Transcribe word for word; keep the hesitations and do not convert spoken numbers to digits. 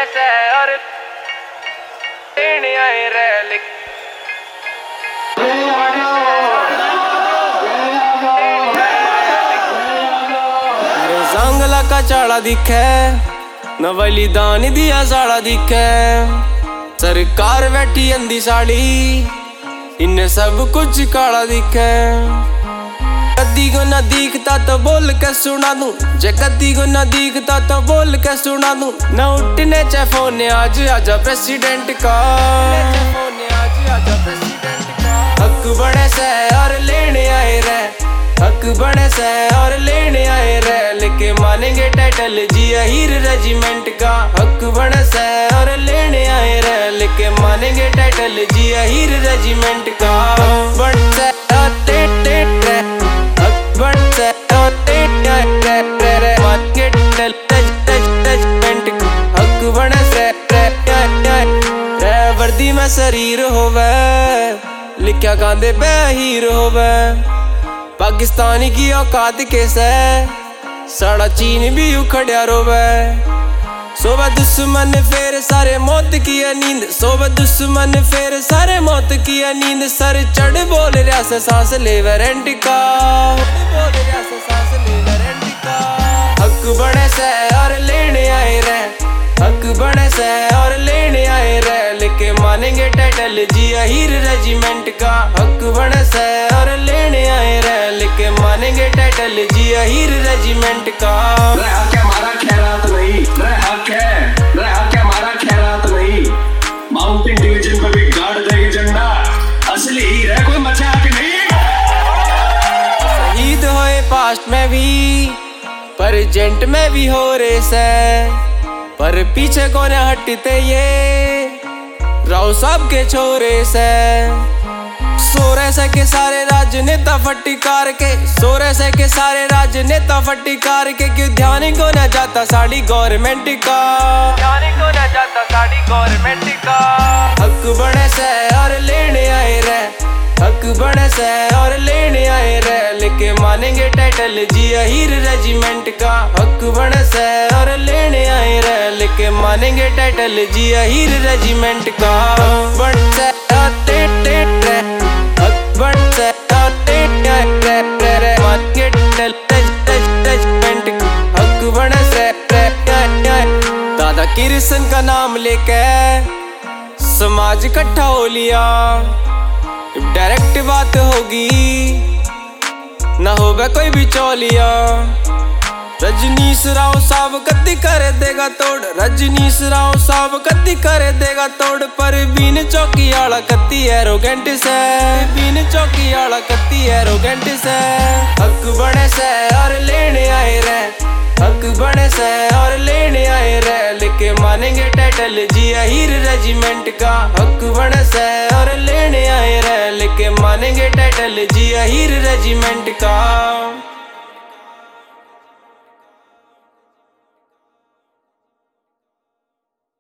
से और लेने आए रैल जंगला का चाड़ा दिखे न बलिदान दिया साड़ा दिखे सरकार बैठी अंधी साड़ी इन्हें सब कुछ काला दिखे कदी को न दिखता तो बोल के सुना दूं जे कदी को न दिखता तो बोल के सुना दूं न उठने चे फोन आज आजा प्रेसिडेंट का हक बने से और लेने आए रे हक बने से और लेने आए रे लेके मानेंगे टाइटल जी हीर रेजिमेंट का हक बने से और लेने आए रे लेके मानेंगे टाइटल जी हीर रेजिमेंट का बन से और टे टे टे हक बन से और टे टे टे रे रे मानेंगे टाइटल रेजिमेंट का हक बने से रे रे रे वर्दी में शरीर होवे लिखा कांदे पे हीर होवे पाकिस्तानी की औकात कैसे साड़ा चीन भी उखड़िया रोवे सोबे दुश्मन फेर सारे मौत की नींद सोबे दुश्मन फेर सारे मौत की नींद सर चढ़ बोल रहा से सांस ले वारंटी का बोल रहा से सांस ले वारंटी का हक बने से और लेने आए रे हक बने से और लेने आए रे लेके मानेंगे टाइटल जी हीर रेजिमेंट का हक बने से और लेने आए रे लेके मानेंगे टाइटल जी हीर रेजिमेंट का रे हक है हमारा खैरात नहीं रे हक है रे हक है हमारा खैरात नहीं माउंटेन डिवीजन पे भी गाड़ देगी झंडा असली हीर है कोई मजाक नहीं शहीद होए पास्ट में भी प्रेजेंट में भी हो रेस है पर पीछे कौन हटते ये राव साहब के छोरे से सोरे से के सारे राजनेता फटिकार के सोरे से के सारे राजनेता फटिकार के क्यों ध्यान को न जाता साड़ी गवर्नमेंट का ध्यान को न जाता साड़ी गवर्नमेंट का हक बने से और लेने आए रे हक बने से और लेने आए रे लेके मानेंगे टाइटल जी हीर रेजिमेंट का हक बने से और लेने आए रे लेके मानेंगे टाइटल जी हीर रेजिमेंट का बन से और टे टे टे हक बन से और टे टे टे टे रे मानेंगे टाइटल रेजिमेंट का हक बने से रे रे दादा किरसन का नाम लेके समाज इकट्ठा हो लिया डायरेक्ट बात होगी ना होगा कोई भी चौलिया रजनीश राव साहब कद्दी कर देगा तोड़ रजनीश राव साहब कद्दी कर देगा तोड़ पर बीन चौकी आला कत्ती एरोगेंट से बीन चौकी आला कत्ती एरोगेंट से हक बने से और लेने आए रे हक बने से और लेने आए रे लेके मानेंगे टाइटल जी हीर रेजिमेंट का हक बने से और लेने आए रे लेके मानेंगे टाइटल जी हीर रेजिमेंट का।